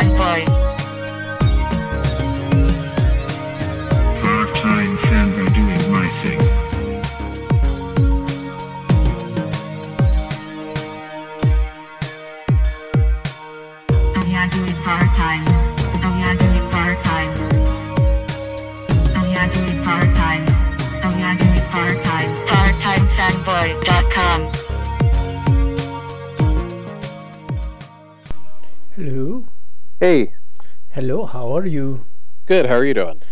fanboy. Part-time fanboy doing my thing. Oh yeah, doing part-time. Oh yeah, doing part-time. Oh yeah, doing part-time. Oh yeah, doing part-time. Parttimefanboy.com. Hello. Hey, Hello, how are you? good. How are you doing?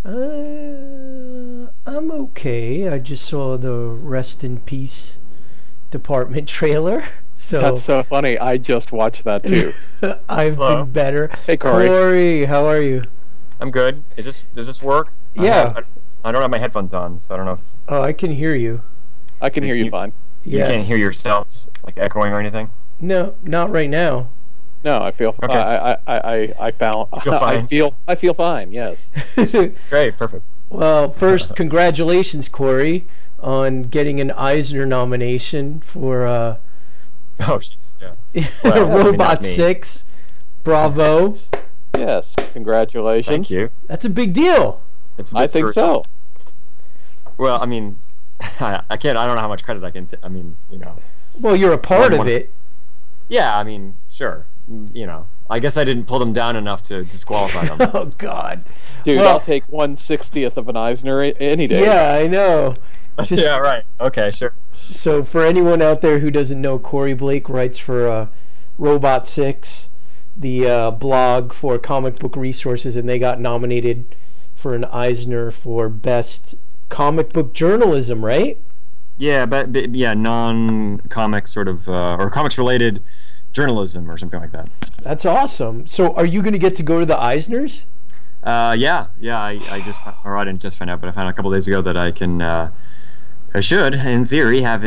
I'm okay. I just saw the Rest in Peace Department trailer. So That's so funny. I just watched that too. I've Hello. been better. Hey, Corey. Corey, how are you? I'm good. Does this work? Yeah. I don't have my headphones on, so I don't know if Oh, I can hear you. I can hear you fine. you Yes. can't hear yourselves like echoing or anything. No, not right now. No, I feel. Okay. I found. You feel fine? I feel fine. Yes. Great, perfect. Well, first, congratulations, Corey, on getting an Eisner nomination for Oh, jeez. Yeah. Well, Robot not me. 6. Bravo. Yes. Congratulations. Thank you. That's a big deal. It's a bit I think surreal. so. Well, I mean, I can't. I don't know how much credit I can. I mean, Well, you're a part of One- it. Yeah. I mean, sure. I guess I didn't pull them down enough to disqualify them. Oh, God. Dude, Well- I'll take 1/60th of an Eisner any day. Yeah, I know. Just yeah. Right. Okay. Sure. so for anyone out there who doesn't know, Corey Blake writes for Robot 6, the blog for comic book resources, and they got nominated for an Eisner for best comic book journalism, right? Yeah, but yeah, non-comic sort of or comics-related journalism or something like that. That's awesome. So are you going to get to go to the Eisners? Yeah. I just, or I didn't just find out, but I found out a couple days ago that I can, I should, in theory, have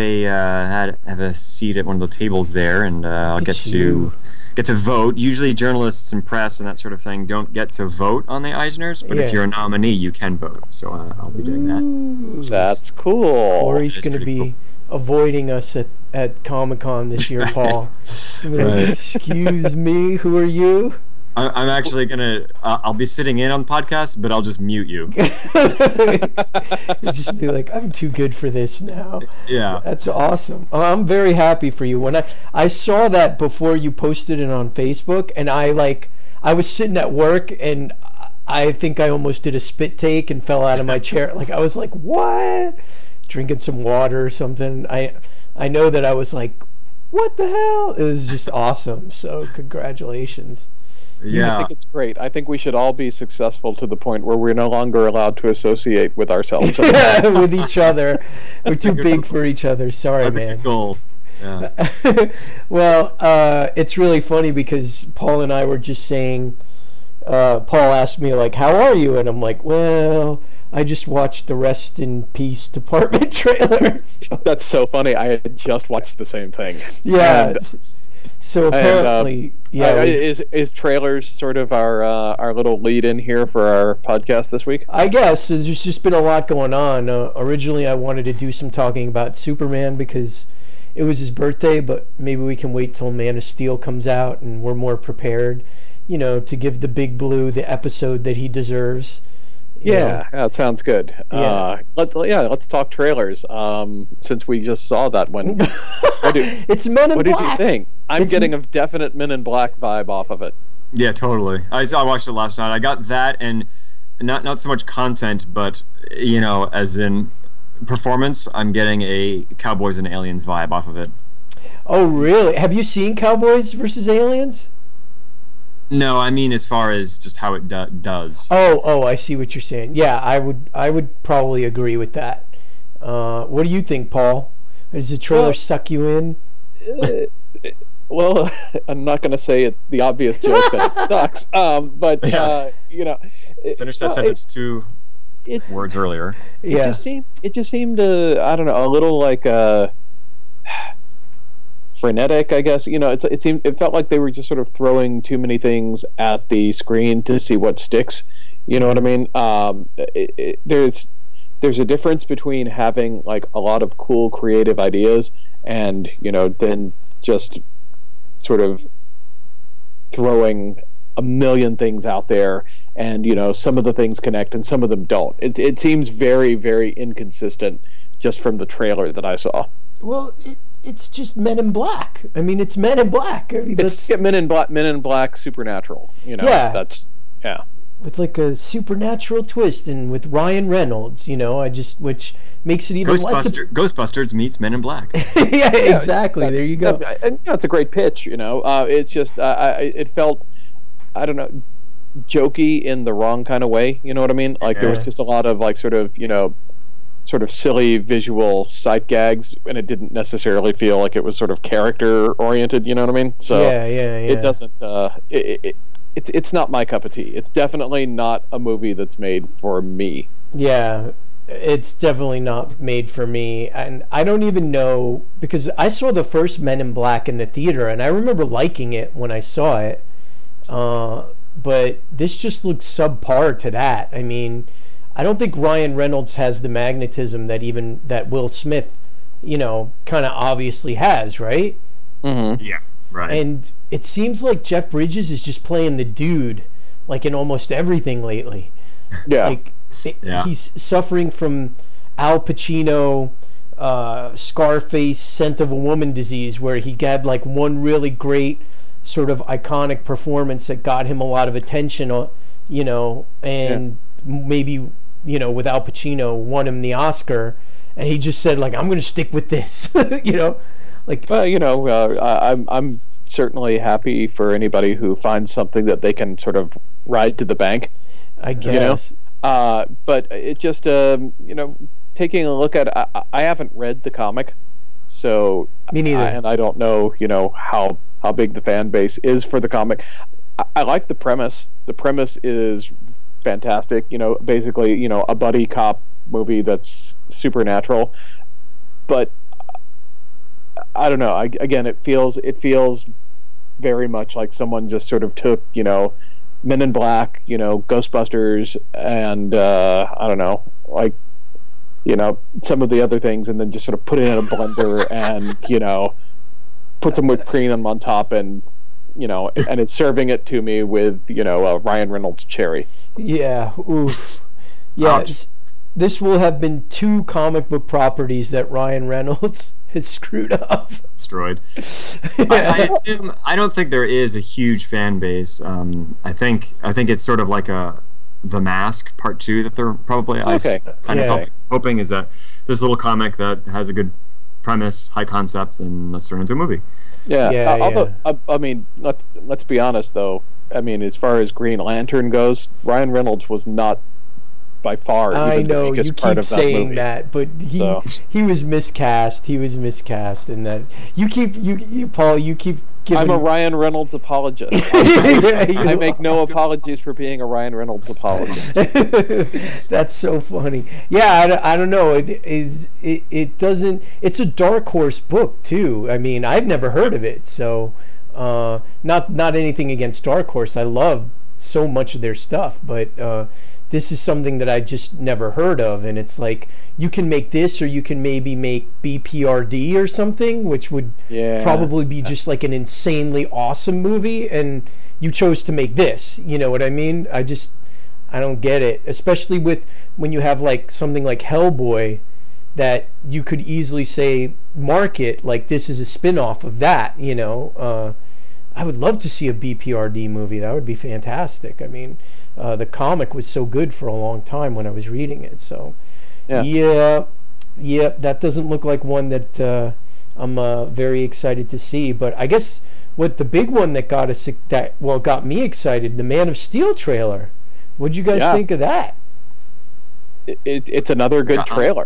a seat at one of the tables there, and I'll Look get at to you. vote. Usually, journalists and press and that sort of thing don't get to vote on the Eisners, but Yeah. if you're a nominee, you can vote. So I'll be doing that. That's cool. Corey's That's going to pretty be avoiding us at Comic-Con this year, Paul. He'll be like, Right. excuse me, who are you? I'm actually gonna. I'll be sitting in on the podcast, but I'll just mute you. Just be like, I'm too good for this now. Yeah. That's awesome. I'm very happy for you. When I saw that before you posted it on Facebook, and I was sitting at work, and I think I almost did a spit take and fell out of my chair. Like, I was like, what? Drinking some water or something. I know that I was like, what the hell? It was just awesome. So congratulations. I Yeah. think it's great. I think we should all be successful to the point where we're no longer allowed to associate with ourselves. With each other. We're too big for each other. Sorry, That'd be man. the goal. Yeah. Well, it's really funny because Paul and I were just saying, Paul asked me, like, how are you? And I'm like, well, I just watched the Rest in Peace Department trailers. That's so funny. I had just watched the same thing. Yeah. And- So apparently, yeah. is trailers sort of our little lead in here for our podcast this week? I guess there's just been a lot going on. Originally, I wanted to do some talking about Superman because it was his birthday, but maybe we can wait till Man of Steel comes out and we're more prepared, to give the Big Blue the episode that he deserves. you know. Yeah, that sounds good. Yeah. Let's talk trailers. Since we just saw that one, It's Men in what did you Black. think? I'm It's- getting a definite Men in Black vibe off of it. Yeah, totally. I watched it last night. I got that, and not so much content, but as in performance, I'm getting a Cowboys and Aliens vibe off of it. Oh, really? Have you seen Cowboys versus Aliens? No, I mean as far as just how it does. Oh, I see what you're saying. Yeah, I would probably agree with that. What do you think, Paul? Does the trailer Well- suck you in? Well, I'm not going to say the obvious joke that it sucks, but Yeah. well, Finish that sentence 2 words earlier. It Yeah. just seemed I don't know, a little like frenetic, I guess. It felt like they were just sort of throwing too many things at the screen to see what sticks. You know what I mean? There's a difference between having like a lot of cool creative ideas and then just sort of throwing a million things out there, and some of the things connect and some of them don't. It seems very, very inconsistent just from the trailer that I saw. Well, it's just Men in Black. I mean, it's Men in Black. I mean, It's Men in Black Supernatural. Yeah. That's with like a supernatural twist, and with Ryan Reynolds, which makes it even less. Ghostbusters meets Men in Black. Yeah, exactly. There you go. And it's a great pitch. It's just it felt, I don't know, jokey in the wrong kind of way. You know what I mean? Like there was just a lot of like sort of silly visual sight gags, and it didn't necessarily feel like it was sort of character oriented. You know what I mean? So yeah. It doesn't. It's not my cup of tea. It's definitely not a movie that's made for me. Yeah, it's definitely not made for me. And I don't even know, because I saw the first Men in Black in the theater, and I remember liking it when I saw it. But this just looks subpar to that. I mean, I don't think Ryan Reynolds has the magnetism that Will Smith, kind of obviously has, right? Mm-hmm. Yeah. Right. And it seems like Jeff Bridges is just playing the dude, like in almost everything lately. Yeah. He's suffering from Al Pacino, Scarface, Scent of a Woman disease, where he had like one really great sort of iconic performance that got him a lot of attention, and maybe, with Al Pacino won him the Oscar, and he just said like, I'm going to stick with this, I'm certainly happy for anybody who finds something that they can sort of ride to the bank, I guess. But it just, taking a look at, I haven't read the comic, so me neither, and I don't know, how big the fan base is for the comic. I like the premise. The premise is fantastic. Basically, a buddy cop movie that's supernatural, but I don't know. Again, it feels very much like someone just sort of took, Men in Black, Ghostbusters, and I don't know, like, some of the other things, and then just sort of put it in a blender and, put some whipped cream on top, and and it's serving it to me with, Ryan Reynolds cherry. Yeah. Oof. Yeah. This will have been 2 comic book properties that Ryan Reynolds has screwed up. Destroyed. I don't think there is a huge fan base. I think it's sort of like The Mask Part 2 that they're probably hoping is that this little comic that has a good premise, high concepts, and let's turn it into a movie. Although I mean, let's be honest though. I mean, as far as Green Lantern goes, Ryan Reynolds was not by far I know the biggest you part keep of that saying movie. that, but he was miscast. He was miscast in that. Paul, you keep giving. I'm a Ryan Reynolds apologist. I make no apologies for being a Ryan Reynolds apologist. That's so funny. Yeah, I don't know. It doesn't. It's a Dark Horse book too. I mean, I've never heard of it, so not anything against Dark Horse. I love so much of their stuff, but this is something that I just never heard of, and it's like you can make this, or you can maybe make BPRD or something, which would probably be just like an insanely awesome movie, and you chose to make this. You know what I mean? I don't get it, especially with when you have like something like Hellboy that you could easily say market like this is a spin-off of that. I would love to see a BPRD movie. That would be fantastic. I mean, the comic was so good for a long time when I was reading it. So, yeah, that doesn't look like one that I'm very excited to see. But I guess what the big one that got me excited, the Man of Steel trailer. What'd you guys think of that? It's another good trailer.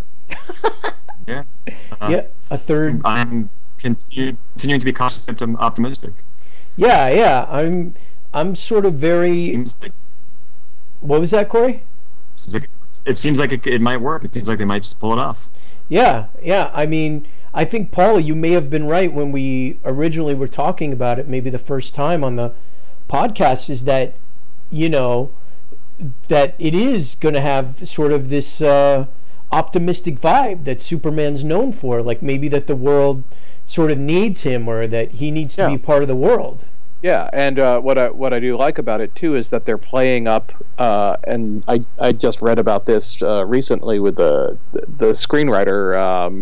A third. I'm continuing to be cautiously optimistic. Yeah, I'm sort of very. Seems like, what was that, Corey? It seems like it might work. It seems like they might just pull it off. Yeah. I mean, I think, Paul, you may have been right when we originally were talking about it, maybe the first time on the podcast, is that, that it is going to have sort of this optimistic vibe that Superman's known for. Like maybe that the world sort of needs him, or that he needs to be part of the world. Yeah, and what I do like about it too is that they're playing up, and I just read about this recently with the screenwriter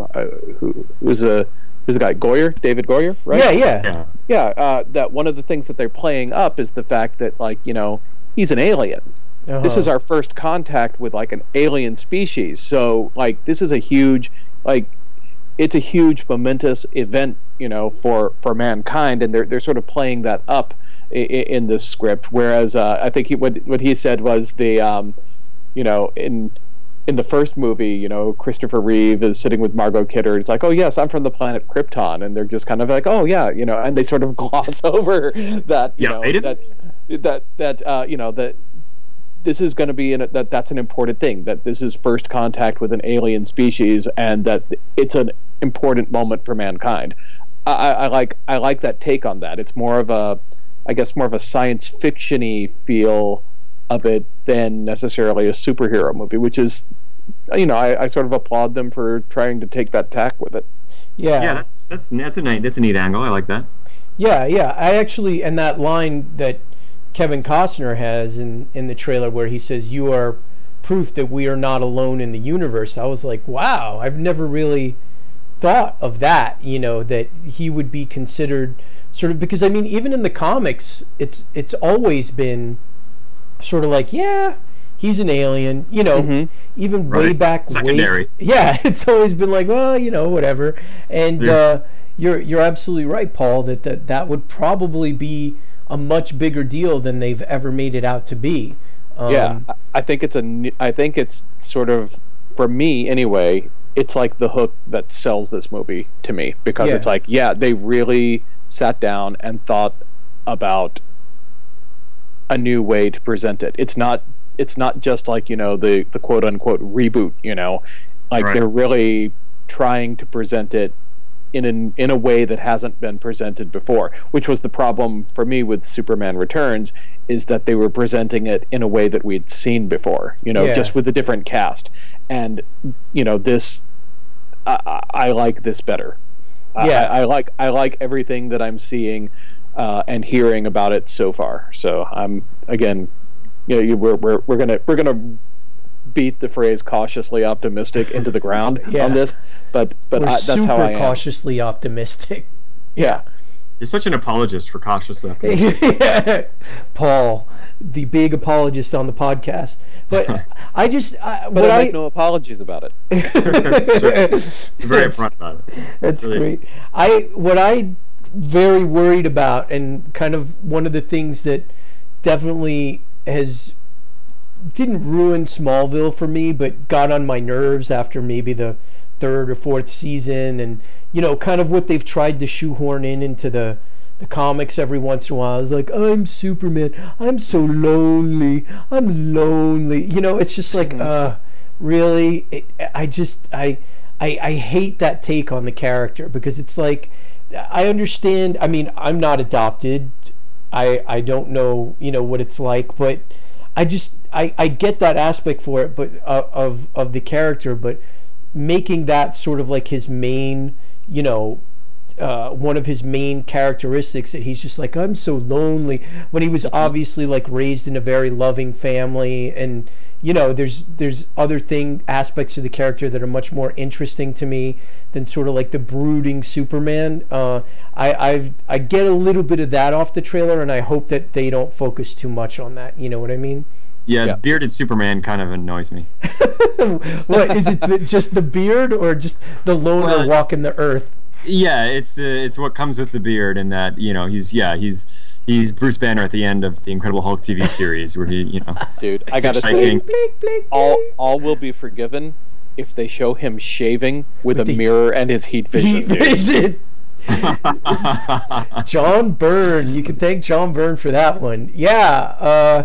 who's the guy Goyer, David Goyer, right? Yeah. That one of the things that they're playing up is the fact that, like, you know, he's an alien. This is our first contact with, like, an alien species. So, like, this is a huge, like, it's a huge momentous event, you know, for mankind, and they're sort of playing that up in this script. Whereas I think what he said was the you know, in the first movie, you know, Christopher Reeve is sitting with Margot Kidder. It's like, oh yes, I'm from the planet Krypton, and they're just kind of like, oh yeah, you know, and they sort of gloss over that, you know, that you know, that this is going to be that's an important thing, that this is first contact with an alien species, and that it's an important moment for mankind. I like that take on that. It's more of a, I guess, more of a science fiction-y feel of it than necessarily a superhero movie, which is, you know, I sort of applaud them for trying to take that tack with it. Yeah, that's a neat angle. I like that. Yeah. I actually, and that line that Kevin Costner has in the trailer where he says, "You are proof that we are not alone in the universe." I was like, wow, I've never really thought of that, you know, that he would be considered sort of, because I mean, even in the comics, it's always been sort of like, yeah, he's an alien, you know, even way back secondary. It's always been like, well, you know, whatever. And you're absolutely right, Paul, that would probably be a much bigger deal than they've ever made it out to be. I think it's sort of, for me anyway, it's like the hook that sells this movie to me, because it's like, yeah, they really sat down and thought about a new way to present it. It's not just like, you know, the quote unquote reboot, you know, like they're really trying to present it in a way that hasn't been presented before, which was the problem for me with Superman Returns, is that they were presenting it in a way that we'd seen before, you know, just with a different cast. And, you know, this, I like this better. I like everything that I'm seeing and hearing about it so far. So I'm, again, you know, we're gonna beat the phrase cautiously optimistic into the ground on this, but that's how I am. Cautiously optimistic. Yeah. You're such an apologist for cautiously optimistic. Paul, the big apologist on the podcast. But I just I make no apologies about it. That's very upfront about it. That's really great. What I very worried about, and kind of one of the things that definitely didn't ruin Smallville for me, but got on my nerves after maybe the third or fourth season, and, you know, kind of what they've tried to shoehorn into the comics every once in a while is like, I'm Superman, I'm so lonely, I'm lonely, you know. It's just like, really, I hate that take on the character, because it's like, I understand, I mean, I'm not adopted, I don't know, you know, what it's like, but I get that aspect for it, but of the character, but making that sort of like his main, you know, one of his main characteristics, that he's just like, I'm so lonely, when he was obviously like raised in a very loving family, and, you know, there's other aspects of the character that are much more interesting to me than sort of like the brooding Superman. I get a little bit of that off the trailer, and I hope that they don't focus too much on that. You know what I mean? Yeah, bearded Superman kind of annoys me. What is it? Just the beard, or just the loner walking the earth? Yeah, it's what comes with the beard, and that, you know, he's Bruce Banner at the end of the Incredible Hulk TV series, where he, you know, dude, I gotta say, all will be forgiven if they show him shaving with a mirror and his heat vision. John Byrne, you can thank John Byrne for that one. Yeah,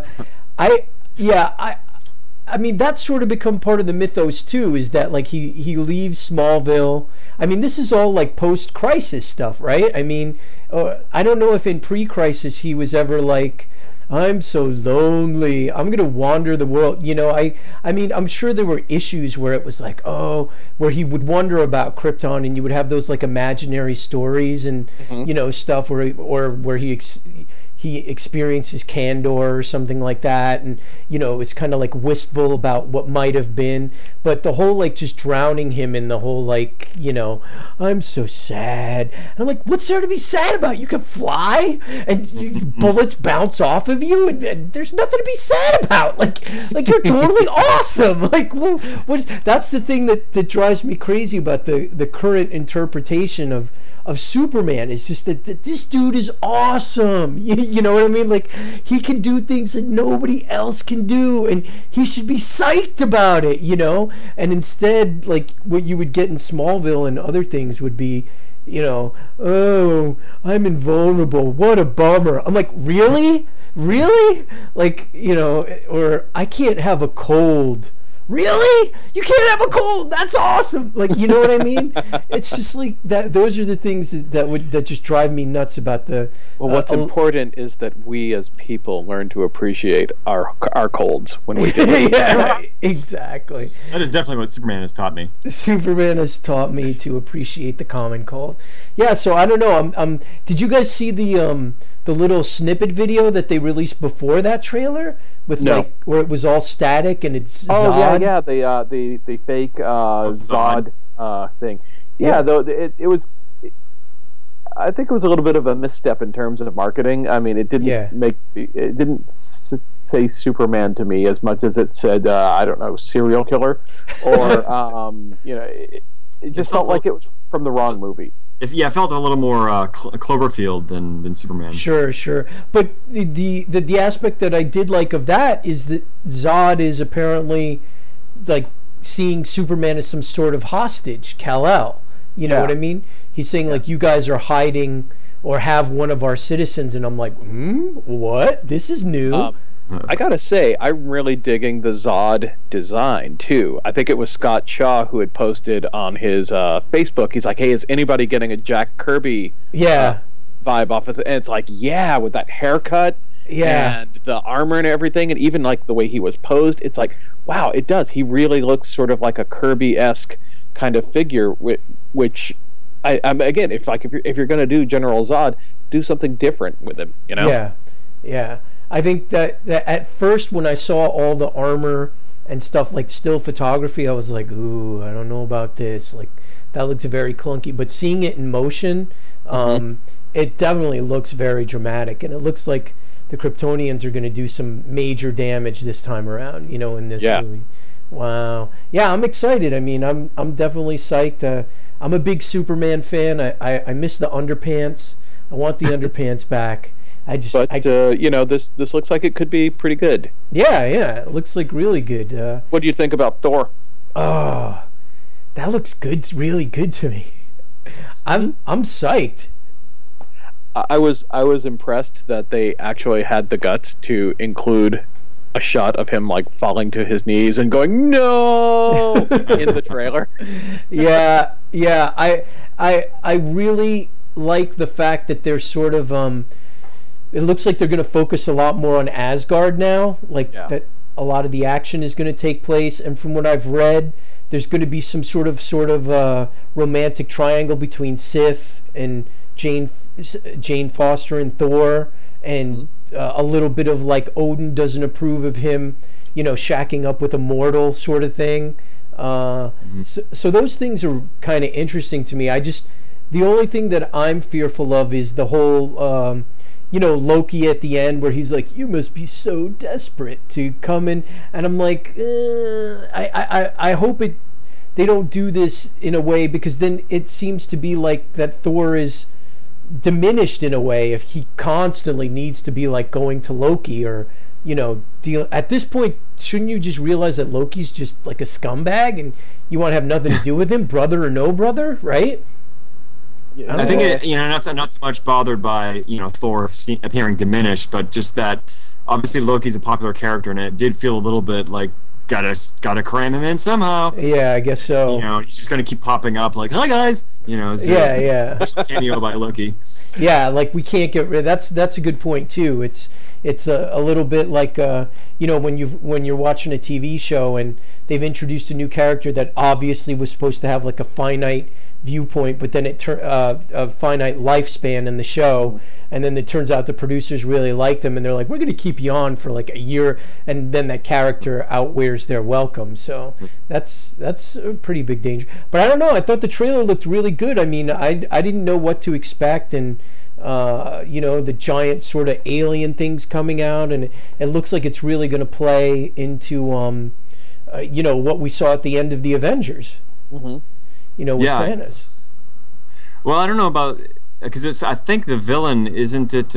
I mean, that's sort of become part of the mythos too, is that like he leaves Smallville. I mean, this is all like post-crisis stuff, right? I mean, I don't know if in pre-crisis he was ever like, I'm so lonely. I'm gonna wander the world. I mean, I'm sure there were issues where it was like, oh, where he would wonder about Krypton, and you would have those like imaginary stories and stuff where he experiences Kandor or something like that, and it's kind of like wistful about what might have been. But the whole like just drowning him in the whole like I'm so sad, and I'm like, what's there to be sad about? You can fly, and bullets bounce off of you, and there's nothing to be sad about. Like you're totally awesome. Like, that's the thing that drives me crazy about the current interpretation of Superman, is just that this dude is awesome. You know what I mean? Like, he can do things that nobody else can do, and he should be psyched about it, And instead, like, what you would get in Smallville and other things would be, oh, I'm invulnerable. What a bummer. I'm like, really? Really? Like, or I can't have a cold. Really? You can't have a cold? That's awesome. Like, you know what I mean? It's just like that. Those are the things that just drive me nuts about the. Well, what's important is that we as people learn to appreciate our colds when we do it. Yeah, right. Exactly. That is definitely what Superman has taught me. Superman has taught me to appreciate the common cold. Yeah. So I don't know. Did you guys see the little snippet video that they released before that trailer with like where it was all static and it's Zod? The fake Zod thing. Yeah, though it was. I think it was a little bit of a misstep in terms of marketing. I mean, it didn't say Superman to me as much as it said I don't know, serial killer, or it just felt like it was from the wrong movie. It felt a little more Cloverfield than Superman. Sure. But the aspect that I did like of that is that Zod is apparently like seeing Superman as some sort of hostage, Kal-El. You know what I mean? He's saying like, you guys are hiding or have one of our citizens, and I'm like, what? This is new. I gotta say, I'm really digging the Zod design too. I think it was Scott Shaw who had posted on his Facebook. He's like, "Hey, is anybody getting a Jack Kirby vibe off of it?" And it's like, yeah, with that haircut, and the armor and everything, and even like the way he was posed. It's like, wow, it does. He really looks sort of like a Kirby-esque kind of figure. Which, I'm again, if you're gonna do General Zod, do something different with him. Yeah. I think that at first when I saw all the armor and stuff like still photography, I was like, ooh, I don't know about this. Like, that looks very clunky. But seeing it in motion, it definitely looks very dramatic. And it looks like the Kryptonians are going to do some major damage this time around, in this movie. Wow. Yeah, I'm excited. I mean, I'm definitely psyched. I'm a big Superman fan. I miss the underpants. I want the underpants back. This looks like it could be pretty good. Yeah, it looks like really good. What do you think about Thor? Oh, that looks good, really good to me. I'm psyched. I was impressed that they actually had the guts to include a shot of him like falling to his knees and going no in the trailer. Yeah. I really like the fact that they're sort of it looks like they're going to focus a lot more on Asgard now, that a lot of the action is going to take place, and from what I've read, there's going to be some sort of romantic triangle between Sif and Jane Foster and Thor, and a little bit of like Odin doesn't approve of him, shacking up with a mortal sort of thing. So those things are kind of interesting to me. The only thing that I'm fearful of is the whole Loki at the end where he's like, you must be so desperate to come in, and I'm like, I hope they don't do this in a way, because then it seems to be like that Thor is diminished in a way if he constantly needs to be like going to Loki or deal. At this point, shouldn't you just realize that Loki's just like a scumbag and you want to have nothing to do with him, brother or no brother, right? I think not so much bothered by Thor appearing diminished, but just that obviously Loki's a popular character, and it did feel a little bit like gotta cram him in somehow. Yeah, I guess so. You know, he's just gonna keep popping up like, "Hi guys," you know. So Yeah. Special cameo by Loki. Yeah, like we can't get rid. That's a good point too. It's a little bit like you know, when you're watching a TV show and they've introduced a new character that obviously was supposed to have like a finite viewpoint, but then a finite lifespan in the show, and then it turns out the producers really like them and they're like, we're going to keep you on for like a year, and then that character outwears their welcome. So that's a pretty big danger. But I don't know, I thought the trailer looked really good. I mean, I didn't know what to expect, and you know, the giant sort of alien things coming out, and it looks like it's really going to play into you know, what we saw at the end of the Avengers. You know, with Thanos. Well, I don't know about, because I think the villain, isn't it?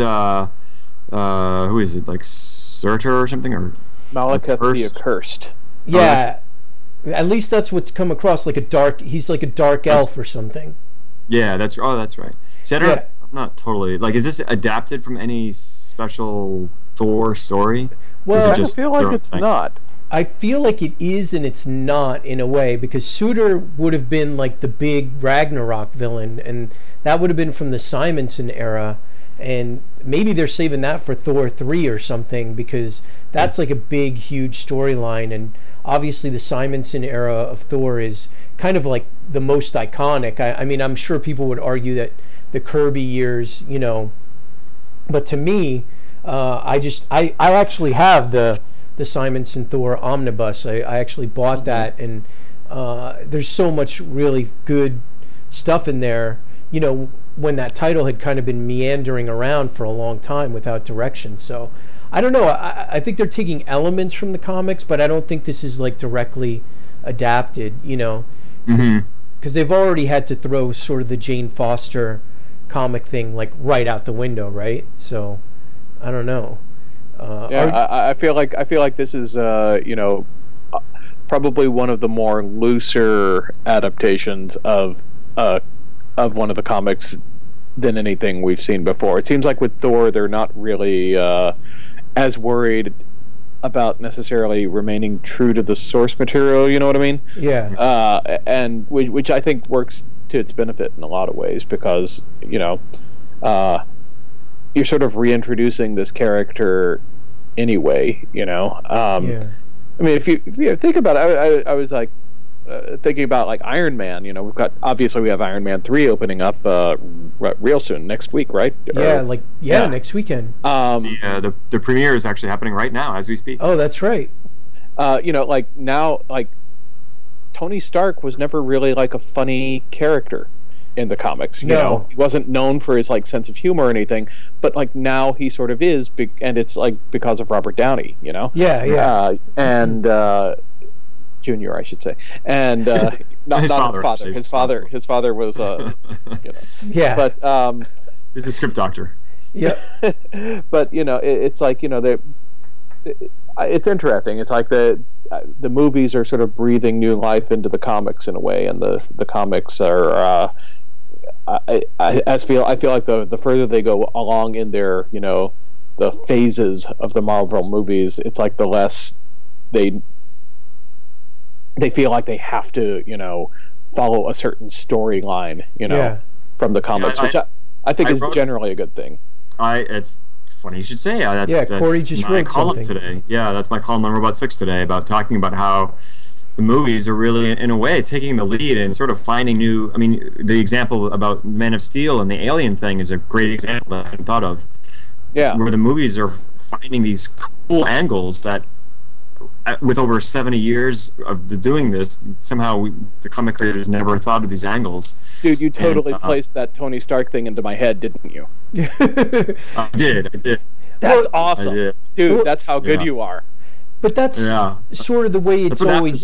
Who is it? Like Surtur or something, or Malekith the Accursed. Yeah, at least that's what's come across. Like he's like a dark elf or something. Yeah, that's right. See, I'm not totally like. Is this adapted from any special Thor story? Well, I feel like it's not. I feel like it is and it's not in a way, because Surtur would have been like the big Ragnarok villain, and that would have been from the Simonson era, and maybe they're saving that for Thor 3 or something, because that's like a big, huge storyline, and obviously the Simonson era of Thor is kind of like the most iconic. I mean, I'm sure people would argue that the Kirby years, you know, but to me, I actually have the Simonson Thor omnibus. I actually bought that, and there's so much really good stuff in there, you know, when that title had kind of been meandering around for a long time without direction. So I don't know, I think they're taking elements from the comics, but I don't think this is like directly adapted, you know, because they've already had to throw sort of the Jane Foster comic thing like right out the window, right? So I don't know. I feel like this is you know, probably one of the more looser adaptations of one of the comics than anything we've seen before. It seems like with Thor, they're not really as worried about necessarily remaining true to the source material. You know what I mean? Yeah. And which I think works to its benefit in a lot of ways, because you know. You're sort of reintroducing this character anyway, you know. I mean, if you think about it, I was like thinking about like Iron Man. You know, we have Iron Man 3 opening up real soon, next week, right? Yeah, next weekend. The premiere is actually happening right now as we speak. Oh, that's right. You know, like now, like Tony Stark was never really like a funny character in the comics. You know, he wasn't known for his like sense of humor or anything, but like now he sort of is, and it's like because of Robert Downey, you know. And Junior, I should say, and not his father. His father was, you know. Yeah, but he's the script doctor. Yeah, but you know, it's like, you know, it's interesting. It's like the movies are sort of breathing new life into the comics in a way, and the comics are. I feel like the further they go along in their, you know, the phases of the Marvel movies, it's like the less they feel like they have to, you know, follow a certain storyline, you know, from the comics, which I think is generally a good thing. It's funny you should say. That's Corey just my wrote column something today. Yeah, that's my column number about 6 today, about talking about how the movies are really, in a way, taking the lead and sort of finding new. I mean, the example about Man of Steel and the alien thing is a great example that I hadn't thought of. Yeah, where the movies are finding these cool angles that, with over 70 years of doing this, somehow the comic creators never thought of these angles. Dude, you totally placed that Tony Stark thing into my head, didn't you? I did. That's awesome. Did. Dude, that's how good you are. But that's sort of the way it's always.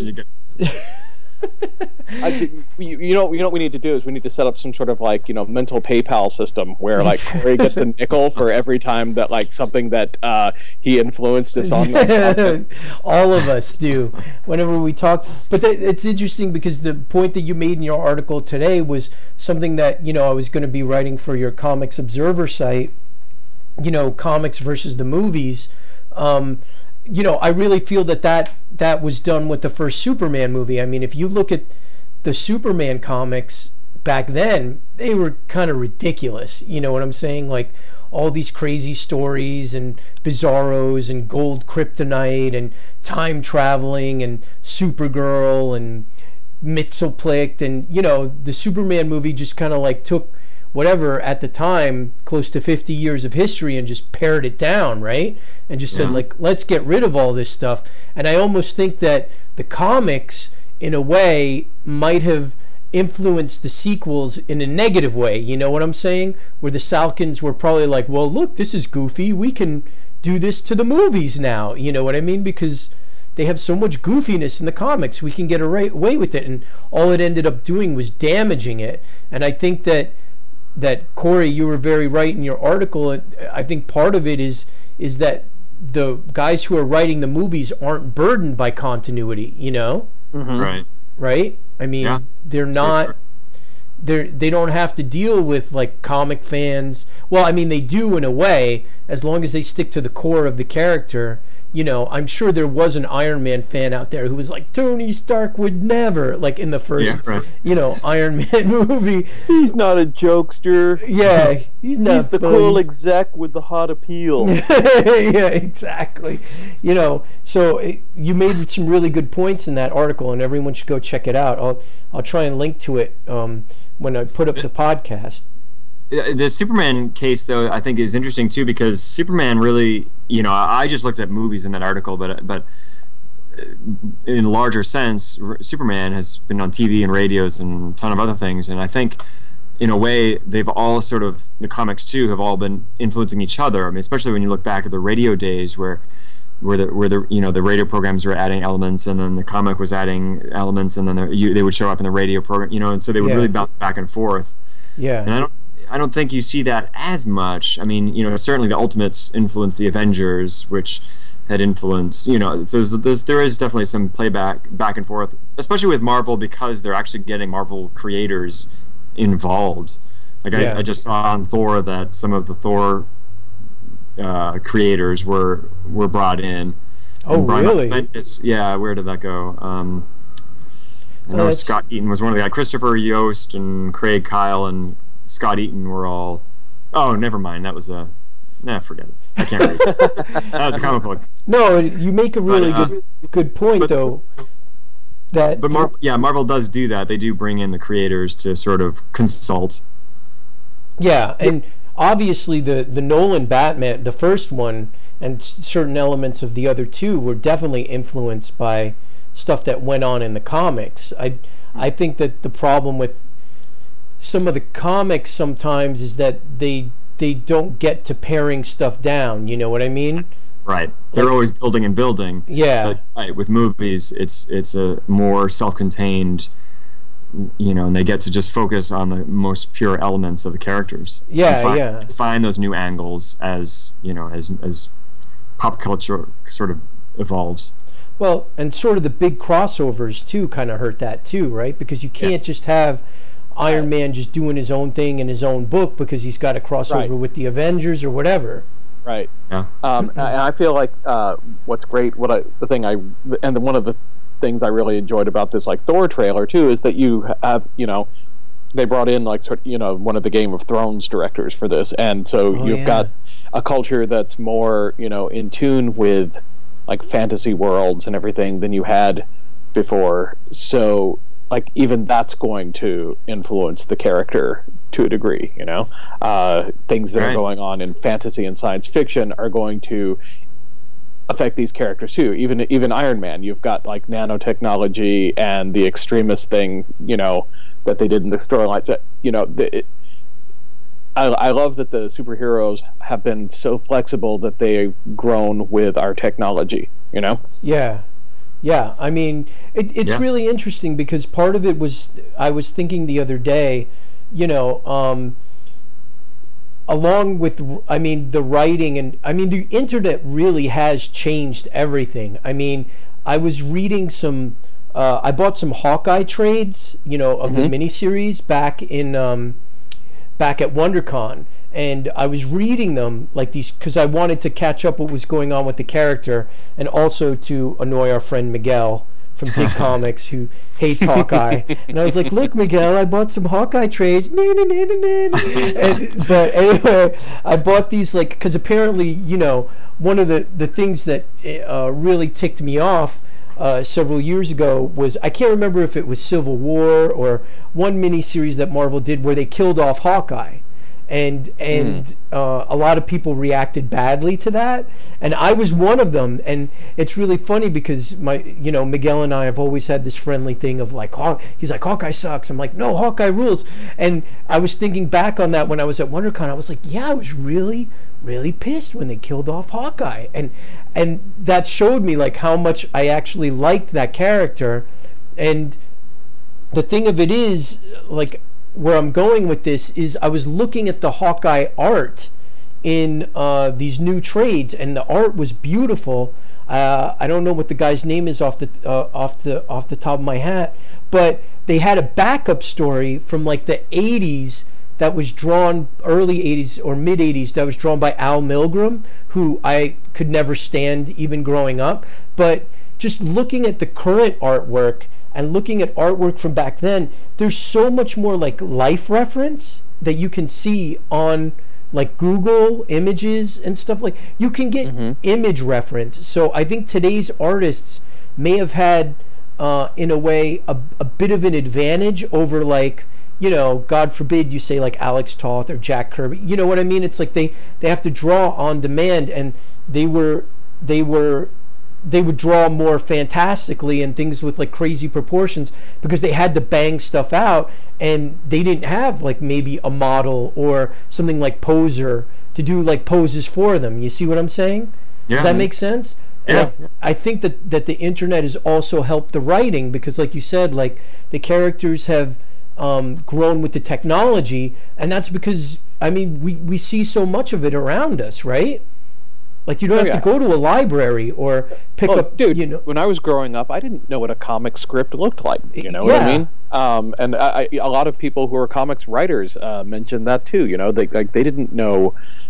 You know what we need to do is we need to set up some sort of like, you know, mental PayPal system where like Corey gets a nickel for every time that like something that he influenced is on. All of us do whenever we talk. But it's interesting because the point that you made in your article today was something that, you know, I was going to be writing for your Comics Observer site. You know, comics versus the movies. I really feel that was done with the first Superman movie. I mean, if you look at the Superman comics back then, they were kind of ridiculous. You know what I'm saying? Like all these crazy stories and bizarros and gold kryptonite and time traveling and Supergirl and Mxyzptlk, and the Superman movie just kind of like took whatever at the time close to 50 years of history and just pared it down, right? And just said like, let's get rid of all this stuff. And I almost think that the comics in a way might have influenced the sequels in a negative way, you know what I'm saying? Where the Salkinds were probably like, well, look, this is goofy, we can do this to the movies now, you know what I mean? Because they have so much goofiness in the comics, we can get away with it. And all it ended up doing was damaging it. And I think that Corey, you were very right in your article. I think part of it is that the guys who are writing the movies aren't burdened by continuity, Right. Right? I mean, they're not. They don't have to deal with like comic fans. Well, I mean, they do in a way, as long as they stick to the core of the character. I'm sure there was an Iron Man fan out there who was like, Tony Stark would never, like in the first, Iron Man movie. He's not a jokester. Yeah, he's not. He's the cool exec with the hot appeal. Yeah, exactly. So you made some really good points in that article, and everyone should go check it out. I'll try and link to it when I put up the podcast. The Superman case, though, I think is interesting too, because Superman really, I just looked at movies in that article, but in a larger sense, Superman has been on TV and radios and a ton of other things, and I think in a way they've all sort of, the comics too, have all been influencing each other. I mean, especially when you look back at the radio days where the radio programs were adding elements, and then the comic was adding elements, and then they would show up in the radio program, and so they would really bounce back and forth. Yeah. And I don't think you see that as much. I mean, certainly the Ultimates influenced the Avengers, which had influenced, there is definitely some playback back and forth, especially with Marvel, because they're actually getting Marvel creators involved. Like I just saw on Thor that some of the Thor creators were brought in. Oh, really? Bendis, yeah, where did that go? I know Scott Eaton was one of the guys. Christopher Yost and Craig Kyle and Scott Eaton were all. Oh, never mind. That was a. Nah, forget it. I can't read. That was a comic book. No, you make a really good point, though. But Marvel does do that. They do bring in the creators to sort of consult. Yeah, and obviously the Nolan Batman, the first one, and certain elements of the other two were definitely influenced by stuff that went on in the comics. I think that the problem with some of the comics sometimes is that they don't get to paring stuff down. You know what I mean? Right. They're always building and building. Yeah. But, with movies, it's a more self-contained, and they get to just focus on the most pure elements of the characters. Yeah, and find those new angles as as pop culture sort of evolves. Well, and sort of the big crossovers too kind of hurt that too, right? Because you can't just have Iron Man just doing his own thing in his own book because he's got a crossover with the Avengers or whatever. Right. Yeah. And I feel like what's great, one of the things I really enjoyed about this like Thor trailer too is that you have they brought in like one of the Game of Thrones directors for this, and so you've got a culture that's more in tune with like fantasy worlds and everything than you had before. So like even that's going to influence the character to a degree, things that are going on in fantasy and science fiction are going to affect these characters too. Even Iron Man, you've got like nanotechnology and the extremist thing, that they did in the storyline. I love that the superheroes have been so flexible that they've grown with our technology, Yeah, I mean, it's really interesting because part of it was, I was thinking the other day, along with, the writing and, the internet really has changed everything. I mean, I was reading some, I bought some Hawkeye trades, of the miniseries back in back at WonderCon, and I was reading them like these because I wanted to catch up what was going on with the character, and also to annoy our friend Miguel from Dig Comics, who hates Hawkeye. And I was like, look, Miguel, I bought some Hawkeye trades. But anyway, I bought these, like, because apparently, you know, one of the things that really ticked me off several years ago was, I can't remember if it was Civil War or one miniseries that Marvel did where they killed off Hawkeye. And a lot of people reacted badly to that, and I was one of them. And it's really funny because Miguel and I have always had this friendly thing of like, he's like, Hawkeye sucks. I'm like, no, Hawkeye rules. And I was thinking back on that when I was at WonderCon. I was like, yeah, I was really, really pissed when they killed off Hawkeye, and that showed me like how much I actually liked that character. And the thing of it is, like, where I'm going with this is I was looking at the Hawkeye art in these new trades, and the art was beautiful. I don't know what the guy's name is off the top of my hat, but they had a backup story from like the 80s that was drawn, early 80s or mid 80s, that was drawn by Al Milgrom, who I could never stand even growing up. But just looking at the current artwork and looking at artwork from back then, there's so much more like life reference that you can see on like Google images and stuff. Like, you can get image reference. So I think today's artists may have had in a way a bit of an advantage over, like, you know, God forbid you say like Alex Toth or Jack Kirby, you know what I mean? It's like they have to draw on demand, and they would draw more fantastically and things with like crazy proportions because they had to bang stuff out, and they didn't have like maybe a model or something like Poser to do like poses for them. You see what I'm saying? Yeah. Does that make sense? Yeah. I think that the internet has also helped the writing because, like you said, like the characters have grown with the technology, and that's because, I mean, we see so much of it around us, right? Like, you don't have to go to a library or pick up, dude, you know. When I was growing up, I didn't know what a comic script looked like. You know what I mean? And a lot of people who are comics writers mentioned that too. You know, they didn't know.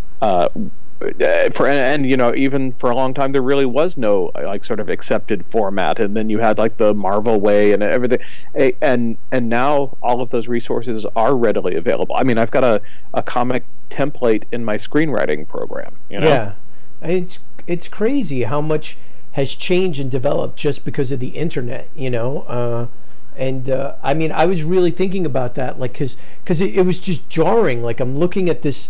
You know, even for a long time there really was no like sort of accepted format, and then you had like the Marvel way and everything, and now all of those resources are readily available. I mean, I've got a comic template in my screenwriting program, you know. Yeah, it's crazy how much has changed and developed just because of the internet, you know. I mean, I was really thinking about that, like, because it was just jarring. Like, I'm looking at this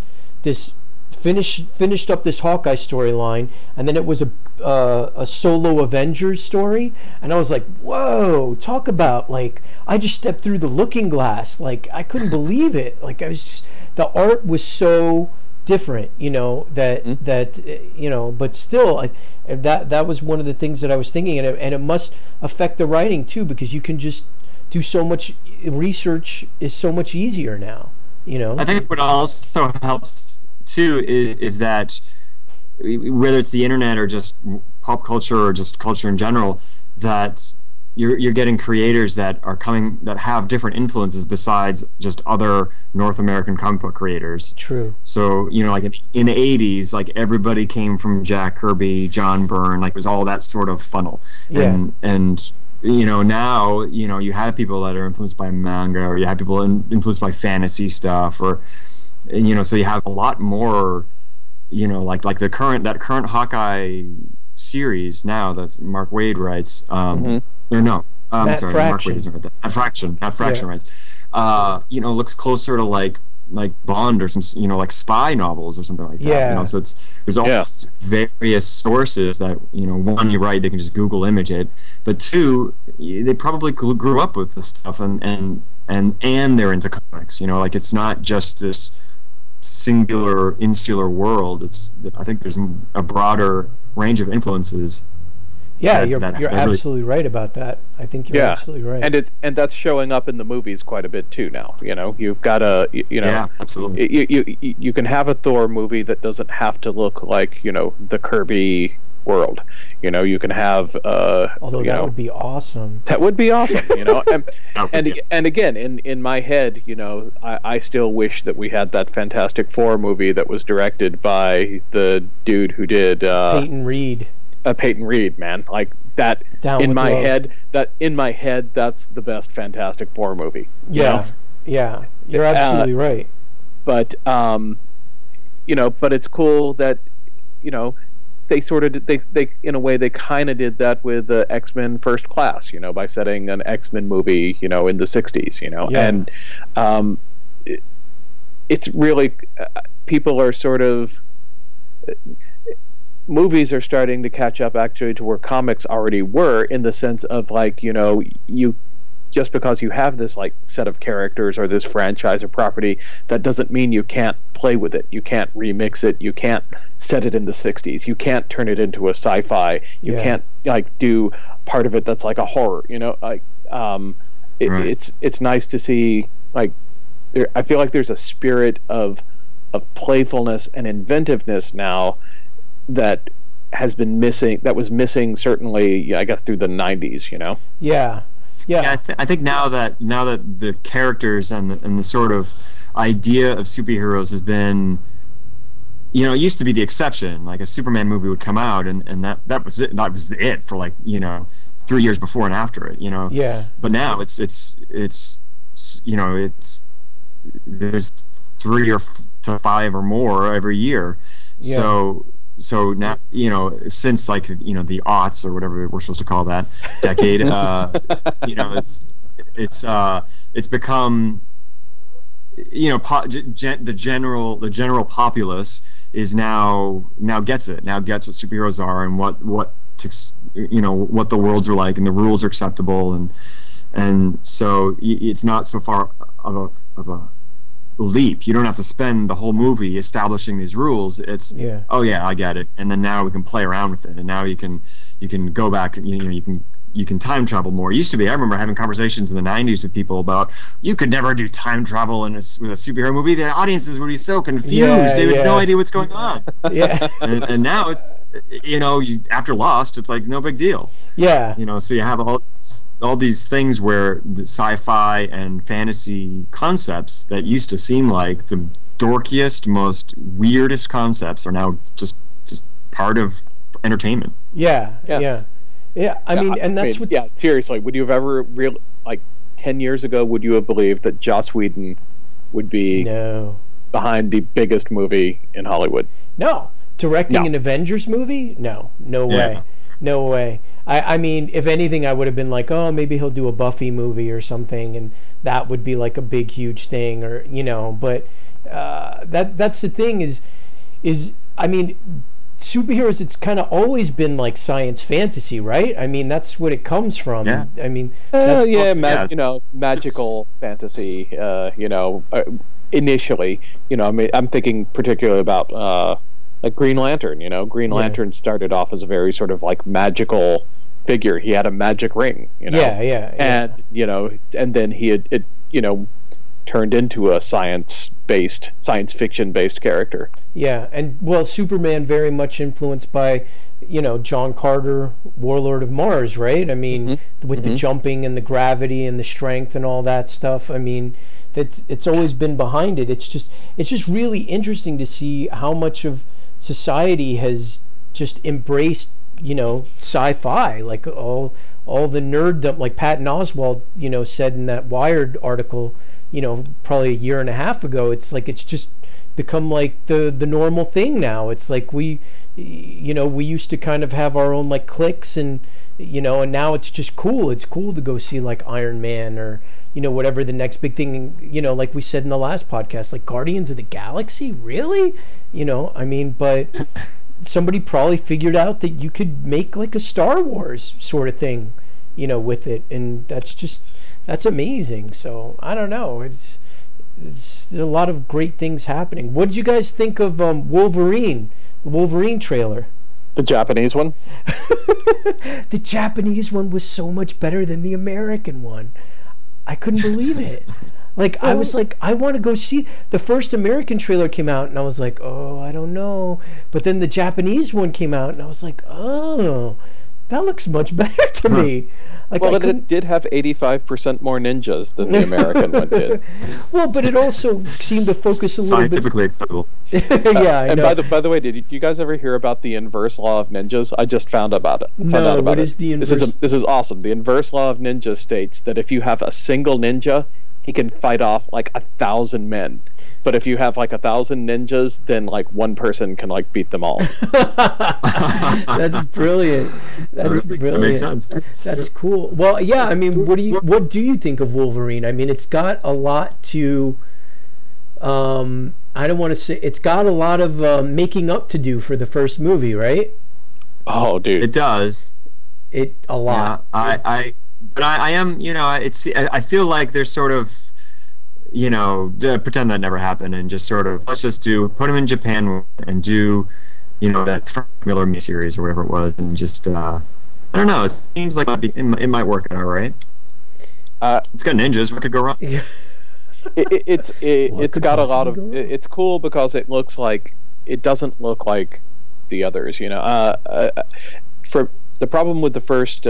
finished up this Hawkeye storyline, and then it was a solo Avengers story, and I was like, whoa, talk about, like, I just stepped through the looking glass. Like, I couldn't believe it. Like, I was just, the art was so different, you know, that you know, but still, that was one of the things that I was thinking, and it must affect the writing too, because you can just do so much research is so much easier now, you know. I think what also helps too is that whether it's the internet or just pop culture or just culture in general, that you're getting creators that are coming that have different influences besides just other North American comic book creators. True. So, you know, like in the 80s, like everybody came from Jack Kirby, John Byrne, like it was all that sort of funnel. Yeah. And you know, now, you know, you have people that are influenced by manga, or you have people influenced by fantasy stuff, or, you know, so you have a lot more, you know, like that current Hawkeye series now that Mark Waid writes, or no, I'm sorry, Mark Waid doesn't write that. Matt Fraction writes. You know, looks closer to like Bond or some, you know, like spy novels or something like that. Yeah. You know, so there's all these various sources that, you know, one, you're right, they can just Google image it, but two, they probably grew up with this stuff and they're into comics. You know, like it's not just this singular insular world. I think there's a broader range of influences. Yeah, you're absolutely right about that. I think you're absolutely right. And that's showing up in the movies quite a bit too now. You know, you've got absolutely. You can have a Thor movie that doesn't have to look like, you know, the Kirby world. You know, you can have although that would be awesome. That would be awesome, you know. And again, in my head, you know, I still wish that we had that Fantastic Four movie that was directed by the dude who did Peyton Reed. Peyton Reed, man, like that. In my head, that's the best Fantastic Four movie. Yeah, yeah, you're absolutely right. But you know, but it's cool that, you know, they sort of they in a way they kind of did that with X-Men First Class, you know, by setting an X-Men movie, you know, in the 60s, you know. And it's really people are sort of movies are starting to catch up actually to where comics already were, in the sense of, like, you know, you just because you have this like set of characters or this franchise or property, that doesn't mean you can't play with it. You can't remix it. You can't set it in the 60s. You can't turn it into a sci-fi. You can't like do part of it that's like a horror, you know, like it's nice to see, like, I feel like there's a spirit of playfulness and inventiveness now that has been missing, that was missing certainly, I guess, through the 90s, you know. Yeah, I think now that the characters and the sort of idea of superheroes has been, you know, it used to be the exception. Like a Superman movie would come out, and that was it. That was it for, like, you know, 3 years before and after it. You know. Yeah. But now it's you know, it's there's 3 to 5 or more every year. Yeah. So now, you know, since, like, you know, the aughts or whatever we're supposed to call that decade, you know, it's become, you know, the general populace is now gets it. Now gets what superheroes are and what you know, what the worlds are like and the rules are acceptable, and so it's not so far of a leap. You don't have to spend the whole movie establishing these rules. It's oh yeah, I get it, and then now we can play around with it, and now you can go back and, you know, you can time travel more. It used to be, I remember having conversations in the 90s with people about, you could never do time travel with a superhero movie. The audiences would be so confused. They would have no idea what's going on. And now it's, you know, after Lost, it's like no big deal. Yeah. You know, so you have all these things where the sci-fi and fantasy concepts that used to seem like the dorkiest, most weirdest concepts are now just part of entertainment. Yeah. I mean, and that's what. Yeah, seriously, would you have ever like 10 years ago? Would you have believed that Joss Whedon would be behind the biggest movie in Hollywood? No, directing an Avengers movie? No way, no way. I mean, if anything, I would have been like, oh, maybe he'll do a Buffy movie or something, and that would be like a big, huge thing, or, you know. But that's the thing is I mean, superheroes, it's kind of always been like science fantasy, right? I mean, that's what it comes from. Yeah. I mean, you know, magical fantasy. You know, initially, you know, I mean, I'm thinking particularly about like Green Lantern. You know, Green Lantern started off as a very sort of like magical figure. He had a magic ring. You know, and you know, and then he had you know, turned into a science fiction based character. Yeah, and well, Superman very much influenced by, you know, John Carter, Warlord of Mars, right? I mean, with the jumping and the gravity and the strength and all that stuff. I mean, it's always been behind it. It's just really interesting to see how much of society has just embraced, you know, sci-fi, like all the nerddom, like Patton Oswalt, you know, said in that Wired article, you know, probably a year and a half ago. It's like it's just become like the normal thing now. It's like we used to kind of have our own like cliques, and, you know, and now it's just cool. It's cool to go see like Iron Man or, you know, whatever the next big thing, you know, like we said in the last podcast, like Guardians of the Galaxy, really? You know, I mean, but somebody probably figured out that you could make like a Star Wars sort of thing, you know, with it, and that's amazing. So I don't know, it's a lot of great things happening. What did you guys think of Wolverine, the Wolverine trailer? The Japanese one? The Japanese one was so much better than the American one. I couldn't believe it. Like, I was like, I want to go see. The first American trailer came out, and I was like, oh, I don't know. But then the Japanese one came out, and I was like, oh, that looks much better to me. Like, well, it did have 85% more ninjas than the American one did. Well, but it also seemed to focus a little bit. Scientifically acceptable. Yeah, I and know. by the way, did you guys ever hear about the inverse law of ninjas? I just found out about it. No, what is the inverse? This is awesome. The inverse law of ninja states that if you have a single ninja, he can fight off like 1,000 men. But if you have like 1,000 ninjas, then like one person can like beat them all. That's brilliant. That's brilliant. That makes sense. That's cool. Well, yeah. I mean, what do you think of Wolverine? I mean, it's got a lot to. I don't want to say it's got a lot of making up to do for the first movie, right? Oh, dude, it does. A lot. Yeah, but I am, I feel like there's sort of, pretend that never happened and just sort of, let's just put him in Japan and do, that Frank Miller miniseries or whatever it was, and just, I don't know, it seems like it might work out, right? It's got ninjas, what could go wrong? It's got a lot of, it's cool because it doesn't look like the others, for the problem with the first,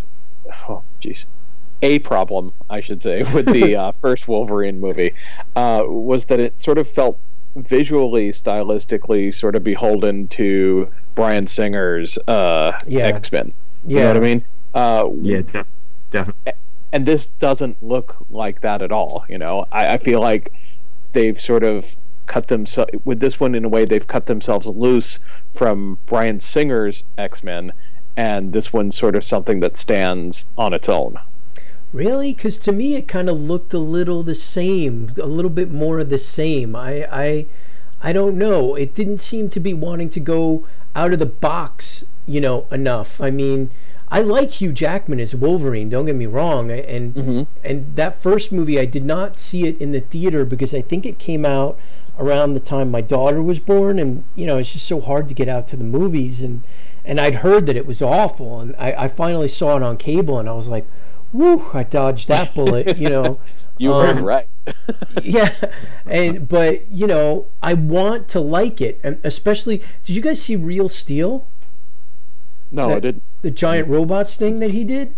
a problem, I should say, with the first Wolverine movie was that it sort of felt visually, stylistically sort of beholden to Bryan Singer's X-Men. You know what I mean? Yeah, definitely. And this doesn't look like that at all. I feel like they've sort of cut themselves, with this one in a way, they've cut themselves loose from Bryan Singer's X-Men, and this one's sort of something that stands on its own. Really? Because to me it kind of looked a little the same, a little bit more of the same. I don't know. It didn't seem to be wanting to go out of the box, enough. I mean, I like Hugh Jackman as Wolverine, don't get me wrong. And that first movie, I did not see it in the theater because I think it came out around the time my daughter was born, and it's just so hard to get out to the movies, and I'd heard that it was awful, and I finally saw it on cable, and I was like, woo, I dodged that bullet, You were right. Yeah, but I want to like it, and especially, did you guys see Real Steel? No, I didn't. The giant robots thing that he did?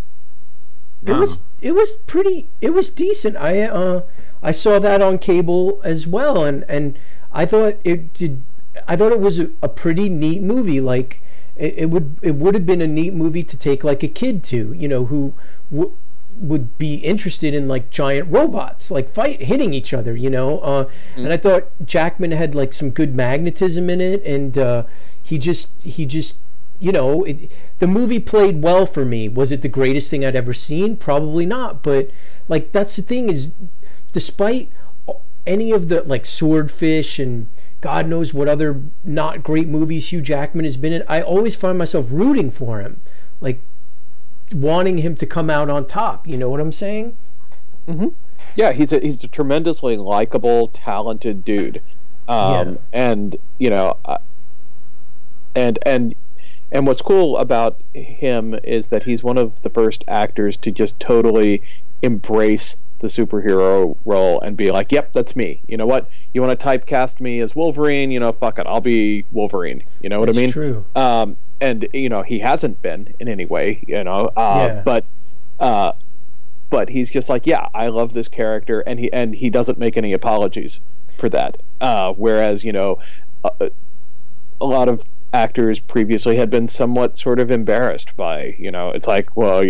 No. It was decent. I saw that on cable as well, and I thought it was a pretty neat movie. Like it would have been a neat movie to take like a kid to, who would be interested in like giant robots, like hitting each other, And I thought Jackman had like some good magnetism in it, and he just. The movie played well for me. Was it the greatest thing I'd ever seen? Probably not. But like that's the thing is, despite any of the like Swordfish and God knows what other not great movies Hugh Jackman has been in, I always find myself rooting for him, like wanting him to come out on top. You know what I'm saying? Mm-hmm. Yeah, he's a tremendously likable, talented dude, and and what's cool about him is that he's one of the first actors to just totally embrace the superhero role and be like, yep, that's me. You know what? You want to typecast me as Wolverine? Fuck it, I'll be Wolverine. You know what I mean? True. And he hasn't been in any way. But he's just like, yeah, I love this character, and he doesn't make any apologies for that. Whereas a lot of actors previously had been somewhat sort of embarrassed by, it's like, well,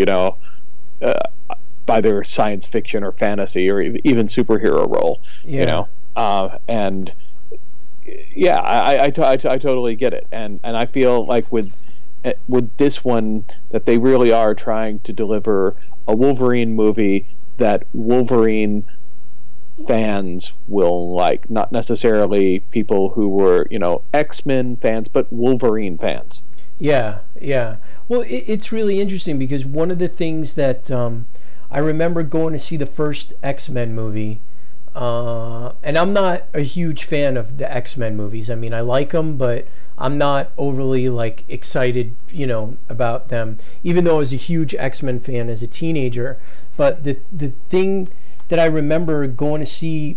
by their science fiction or fantasy or even superhero role, and yeah, I totally get it, and I feel like with this one that they really are trying to deliver a Wolverine movie that Wolverine fans will like, not necessarily people who were X-Men fans, but Wolverine fans. Yeah. Well, it's really interesting because one of the things that I remember going to see the first X-Men movie, and I'm not a huge fan of the X-Men movies. I mean, I like them, but I'm not overly like excited, about them, even though I was a huge X-Men fan as a teenager. But the thing that I remember going to see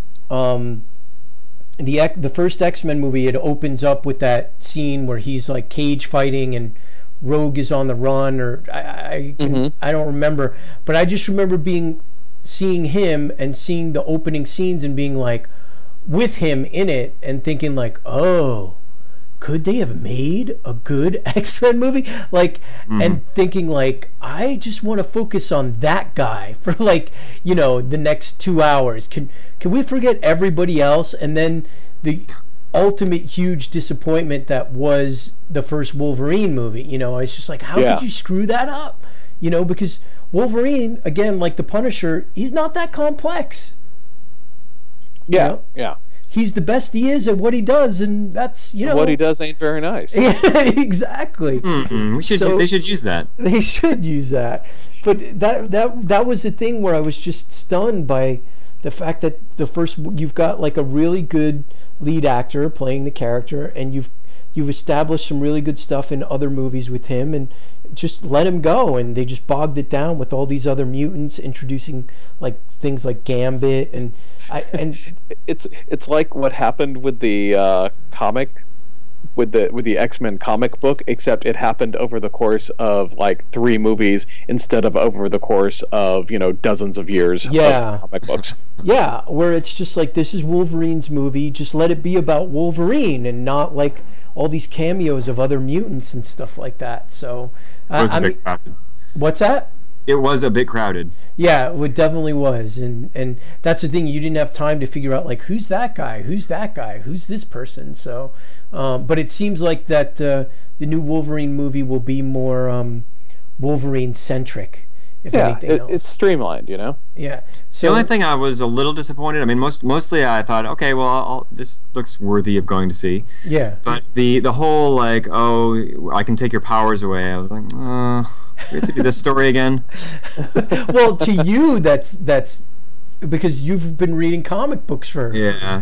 the first X-Men movie. It opens up with that scene where he's like cage fighting and Rogue is on the run, or I don't remember, but I just remember seeing him and seeing the opening scenes and being like with him in it and thinking like, oh, could they have made a good X-Men movie? Like, and thinking like, I just want to focus on that guy for like, you know, the next 2 hours. Can we forget everybody else? And then the ultimate huge disappointment that was the first Wolverine movie. You know, it's just like, how could you screw that up? You know, because Wolverine, again, like the Punisher, he's not that complex. Yeah, you know? yeah. He's the best he is at what he does, and that's, you know, what he does ain't very nice. Yeah, exactly. They should use that. They should use that. But that was the thing where I was just stunned by the fact that you've got like a really good lead actor playing the character, and you've established some really good stuff in other movies with him, and just let him go, and they just bogged it down with all these other mutants, introducing like things like Gambit, and it's like what happened with the comic, with the X-Men comic book, except it happened over the course of like 3 movies instead of over the course of, you know, dozens of years of comic books. Yeah, where it's just like, this is Wolverine's movie, just let it be about Wolverine and not like all these cameos of other mutants and stuff like that. So it was a bit crowded. What's that? It was a bit crowded. Yeah, it definitely was, and that's the thing. You didn't have time to figure out like, who's that guy, who's this person. So, but it seems like that the new Wolverine movie will be more Wolverine centric. If anything else. It's streamlined, you know. Yeah. So the only thing I was a little disappointed. I mean, mostly I thought, okay, well, this looks worthy of going to see. Yeah. But the whole like, oh, I can take your powers away. I was like, do we have to do this story again? Well, to you, that's because you've been reading comic books for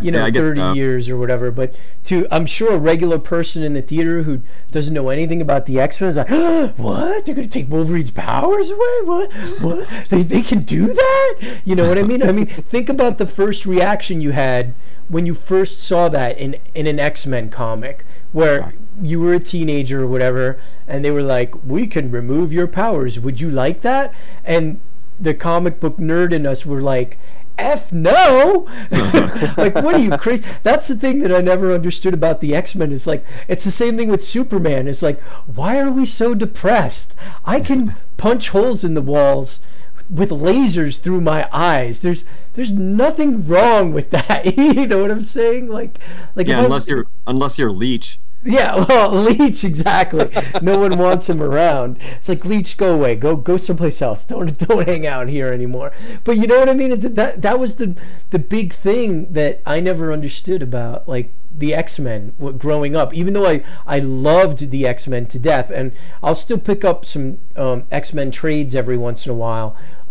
30 years or whatever. But I'm sure a regular person in the theater who doesn't know anything about the X-Men is like, what? They're going to take Wolverine's powers away? What? They can do that? You know what I mean? I mean, think about the first reaction you had when you first saw that in an X-Men comic, where you were a teenager or whatever, and they were like, we can remove your powers. Would you like that? And the comic book nerd in us were like, F no! Like, what are you, crazy? That's the thing that I never understood about the X-Men. It's like, it's the same thing with Superman. It's like, why are we so depressed? I can punch holes in the walls with lasers through my eyes. There's nothing wrong with that. You know what I'm saying? Like yeah, unless you're Leech. Yeah, well, Leech, exactly. No one wants him around. It's like, Leech, go away. Go someplace else. Don't hang out here anymore. But you know what I mean? That was the big thing that I never understood about like the X-Men growing up. Even though I loved the X-Men to death, and I'll still pick up some X-Men trades every once in a while,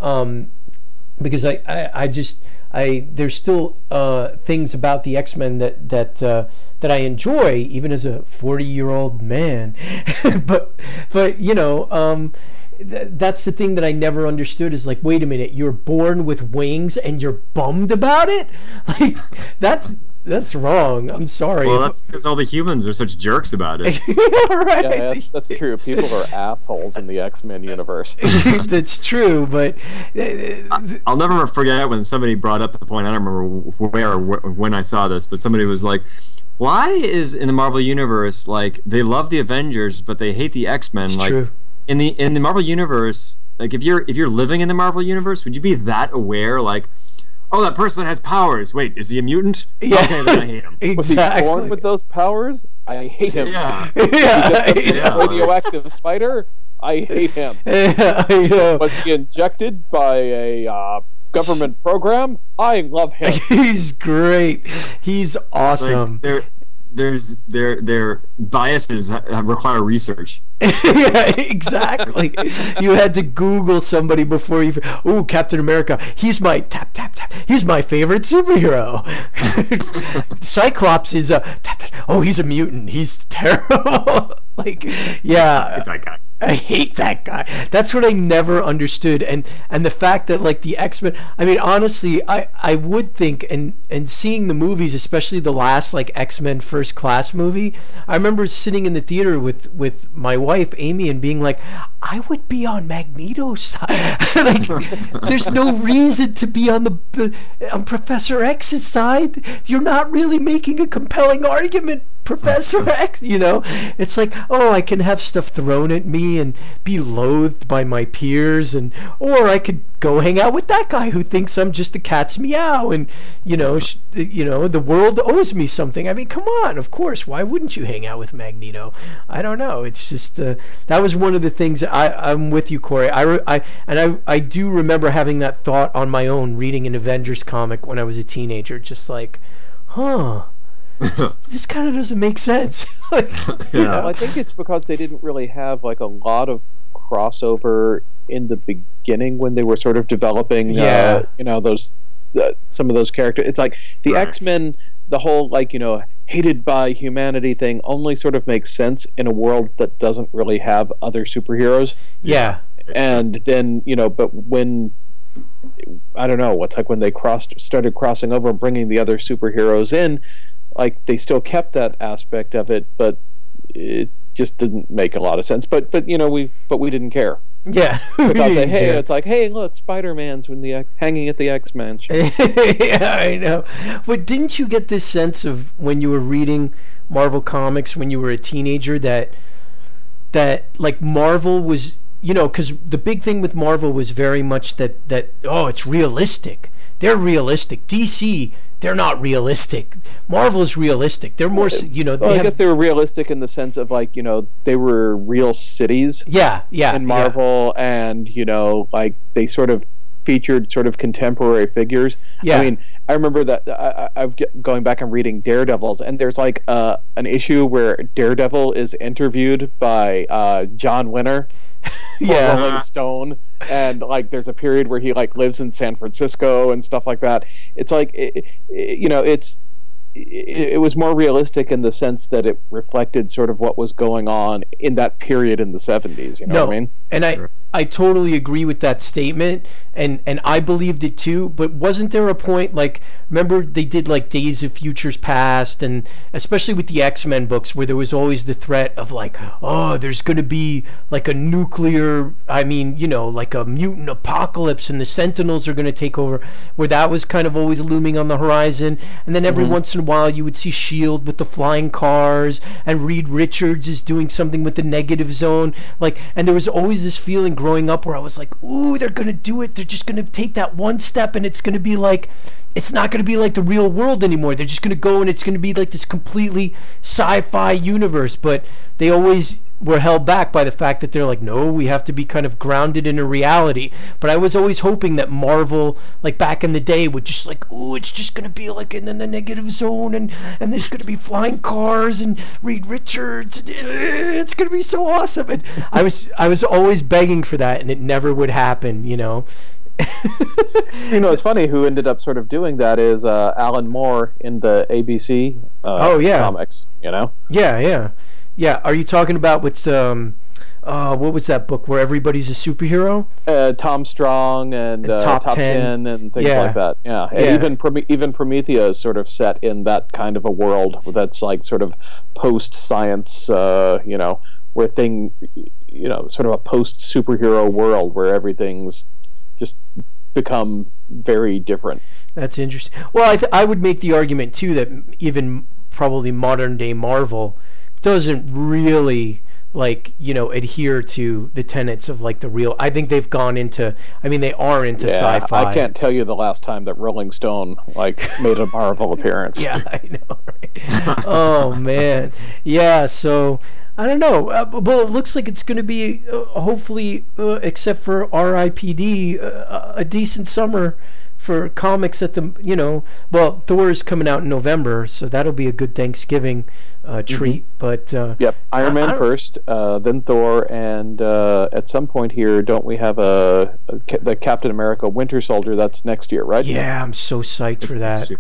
because there's still things about the X-Men that I enjoy, even as a 40-year-old man. but you know, that's the thing that I never understood, is like, wait a minute, you're born with wings and you're bummed about it? Like, that's wrong. I'm sorry. Well, that's because all the humans are such jerks about it. Yeah, right. Yeah, that's true. People are assholes in the X-Men universe. That's true, but I'll never forget when somebody brought up the point. I don't remember where or when I saw this, but somebody was like, why is in the Marvel universe, like, they love the Avengers but they hate the X-Men? It's like, true. In the Marvel universe, like, if you're living in the Marvel universe, would you be that aware, like, oh, that person has powers. Wait, is he a mutant? Yeah. Okay, then I hate him. Exactly. Was he born with those powers? I hate him. Yeah. Yeah. Radioactive spider? I hate him. Yeah, I know. Was he injected by a government program? I love him. He's great. He's awesome. Like, their biases require research. Yeah, exactly. You had to Google somebody before you. Oh, Captain America. He's my tap tap tap. He's my favorite superhero. Cyclops is a tap, tap. Oh, he's a mutant. He's terrible. Like, yeah, That guy. I hate that guy. That's what I never understood. And the fact that like the X-Men, I mean, honestly, I would think, and seeing the movies, especially the last like X-Men First Class movie, I remember sitting in the theater with my wife Amy and being like, I would be on Magneto's side. Like, there's no reason to be on on Professor X's side. You're not really making a compelling argument, Professor X. You know, it's like, oh, I can have stuff thrown at me and be loathed by my peers, or I could go hang out with that guy who thinks I'm just the cat's meow, and the world owes me something. I mean, come on, of course, why wouldn't you hang out with Magneto? I don't know. It's just that was one of the things. I'm with you, Corey. I do remember having that thought on my own, reading an Avengers comic when I was a teenager, just like, this kind of doesn't make sense. Like, Well, I think it's because they didn't really have like a lot of crossover in the beginning when they were sort of developing those some of those characters. It's like the X-Men, the whole like hated by humanity thing only sort of makes sense in a world that doesn't really have other superheroes. Yeah. And then but when I don't know, it's like when they started crossing over and bringing the other superheroes in, like they still kept that aspect of it, but it just didn't make a lot of sense. But we didn't care. Yeah, because it's like, hey, look, Spider-Man's hanging at the X-Men show. Yeah, I know. But didn't you get this sense of when you were reading Marvel comics when you were a teenager that like Marvel was, because the big thing with Marvel was very much that it's realistic. They're realistic. DC, they're not realistic. Marvel's realistic. They're more, I guess they were realistic in the sense of like, they were real cities. Yeah. In Marvel, and like they sort of featured sort of contemporary figures. Yeah. I mean, I remember that I'm going back and reading Daredevils, and there's like an issue where Daredevil is interviewed by John Winter. Rolling Stone, and like there's a period where he like lives in San Francisco and stuff like that. It's like it was more realistic in the sense that it reflected sort of what was going on in that period in the 70s. You know what I mean? And I totally agree with that statement, and I believed it too. But wasn't there a point, like, remember they did like Days of Futures Past, and especially with the X-Men books, where there was always the threat of like, oh, there's going to be like a nuclear, like a mutant apocalypse, and the Sentinels are going to take over, where that was kind of always looming on the horizon. And then every once in a while you would see S.H.I.E.L.D. with the flying cars, and Reed Richards is doing something with the Negative Zone, like, and there was always this feeling growing up where I was like, ooh, they're gonna do it, they're just gonna take that one step, and it's gonna be like, it's not gonna be like the real world anymore, they're just gonna go and it's gonna be like this completely sci-fi universe. But they always were held back by the fact that they're like, no, we have to be kind of grounded in a reality. But I was always hoping that Marvel, like back in the day, would just like, ooh, it's just gonna be like in the Negative Zone, and there's gonna be flying cars and Reed Richards, and it's gonna be so awesome. And I was always begging for that, and it never would happen. It's funny, who ended up sort of doing that is Alan Moore in the ABC comics. Yeah, are you talking about what's what was that book where everybody's a superhero? Tom Strong and Top 10 and things like that. Yeah, and even Promethea is sort of set in that kind of a world that's like sort of post-science, where sort of a post-superhero world where everything's just become very different. That's interesting. Well, I would make the argument too that even probably modern day Marvel doesn't really adhere to the tenets of like the real. I think they've gone into. They are into sci-fi. I can't tell you the last time that Rolling Stone made a Marvel appearance. Yeah, I know. Right? Oh man, yeah. So I don't know. Well, it looks like it's going to be hopefully, except for R.I.P.D., a decent summer for comics at the, Thor is coming out in November, so that'll be a good Thanksgiving treat. But Iron Man first, then Thor, and at some point here, don't we have the Captain America Winter Soldier? That's next year, right? Yeah, I'm so psyched for that.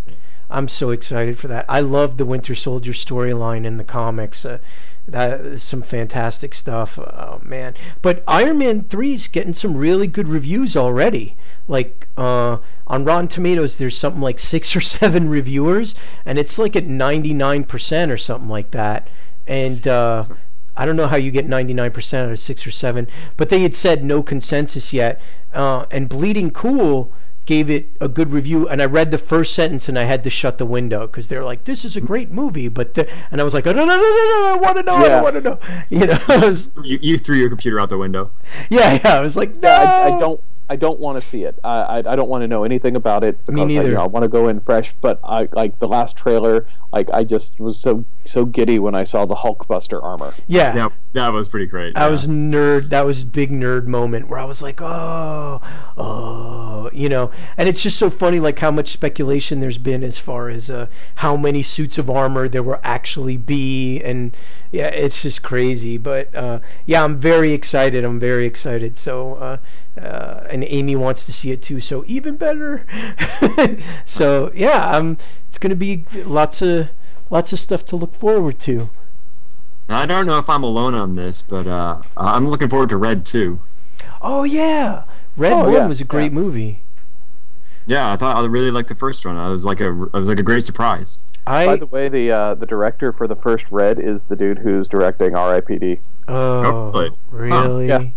I'm so excited for that. I love the Winter Soldier storyline in the comics. That is some fantastic stuff. Oh, man. But Iron Man 3 is getting some really good reviews already. Like, on Rotten Tomatoes, there's something like 6 or 7 reviewers, and it's like at 99% or something like that. And I don't know how you get 99% out of 6 or 7, but they had said no consensus yet. And Bleeding Cool gave it a good review, and I read the first sentence and I had to shut the window because they're like, "This is a great movie," and I was like, "Oh, no, I want to know, I don't want to know." You know, you threw your computer out the window. Yeah, I was like, "No, I don't want to see it. I don't want to know anything about it because Me neither. I want to go in fresh. But I like the last trailer. Like I just was so giddy when I saw the Hulkbuster armor. Yeah, that was pretty great. That was big nerd moment where I was like, oh, you know. And it's just so funny, like how much speculation there's been as far as how many suits of armor there will actually be, and yeah, it's just crazy. But yeah, I'm very excited. So. And Amy wants to see it too, so even better. So yeah, it's going to be lots of stuff to look forward to. I don't know if I'm alone on this, but I'm looking forward to Red 2. Oh yeah, Red 1 was a great movie. Yeah, I really liked the first one. It was like a great surprise. By the way, the director for the first Red is the dude who's directing R.I.P.D. Oh, really? Huh. Yeah.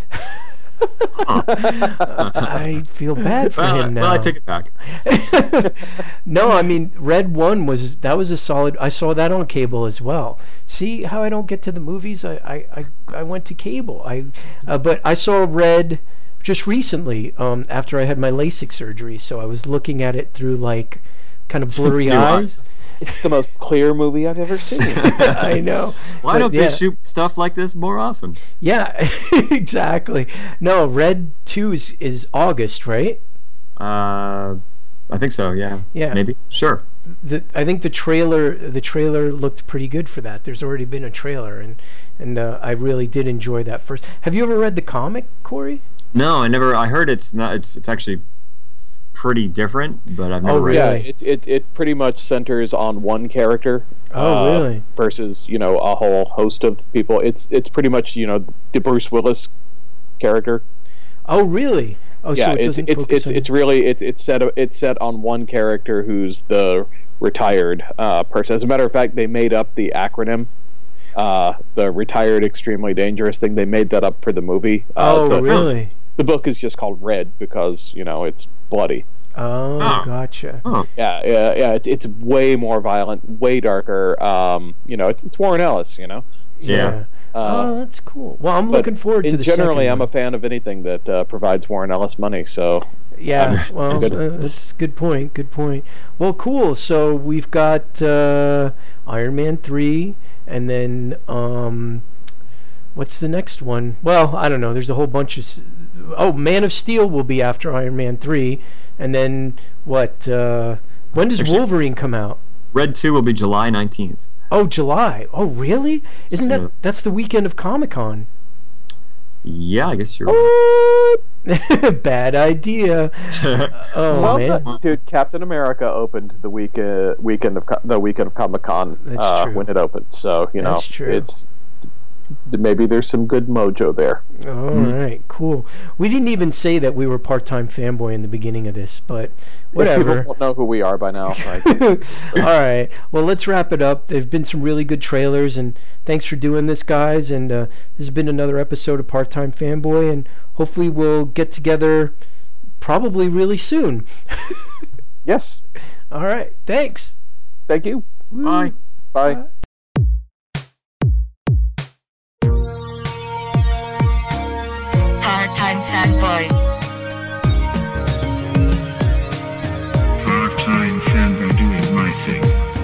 I feel bad for him now. Well, I take it back. No, I mean, Red 1 was a solid. I saw that on cable as well. See how I don't get to the movies? I went to cable. But I saw Red just recently after I had my LASIK surgery, so I was looking at it through like kind of blurry eyes. It's the most clear movie I've ever seen. I know. Why don't they shoot stuff like this more often? Yeah, exactly. No, Red 2 is August, right? I think so. Yeah. Yeah. Maybe. Sure. I think the trailer looked pretty good for that. There's already been a trailer, and I really did enjoy that first. Have you ever read the comic, Corey? No, I never. I heard it's not. It's actually pretty different, but I've never read it. Yeah, it pretty much centers on one character. Oh, really? Versus, a whole host of people. It's pretty much, the Bruce Willis character. Oh, really? Oh, yeah, so it's set on one character who's the retired person. As a matter of fact, they made up the acronym, the retired extremely dangerous thing. They made that up for the movie. Really? The book is just called Red because it's bloody. Oh, gotcha. Oh. Yeah. It's way more violent, way darker. It's Warren Ellis. So, yeah. Oh, that's cool. Well, I'm looking forward to the generally, second I'm one. a fan of anything that provides Warren Ellis money. So yeah, well, that's a good point. Good point. Well, cool. So we've got Iron Man 3, and then what's the next one? Well, I don't know. There's a whole bunch of. Man of Steel will be after Iron Man 3, and then what? When does Wolverine come out? Red 2 will be July 19th. Oh, July. Oh, really? That's the weekend of Comic-Con? Yeah, I guess you're right. Bad idea. Man. Dude, Captain America opened the weekend of Comic-Con when it opened. So, That's true. It's maybe there's some good mojo there. All right, cool. We didn't even say that we were part-time fanboy in the beginning of this, but whatever. People won't know who we are by now. All right. Well, let's wrap it up. There've been some really good trailers, and thanks for doing this, guys. And this has been another episode of Part-Time Fanboy, and hopefully we'll get together probably really soon. Yes. All right. Thanks. Thank you. Bye. Bye. Part-time fanboy. Part-time fanboy doing my thing.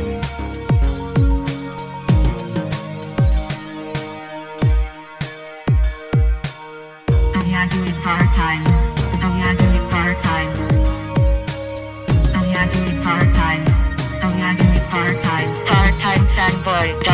Oh yeah, doing part-time. Oh yeah, doing part-time. Oh yeah, doing part-time. Oh yeah, doing part-time. Part-time fanboy.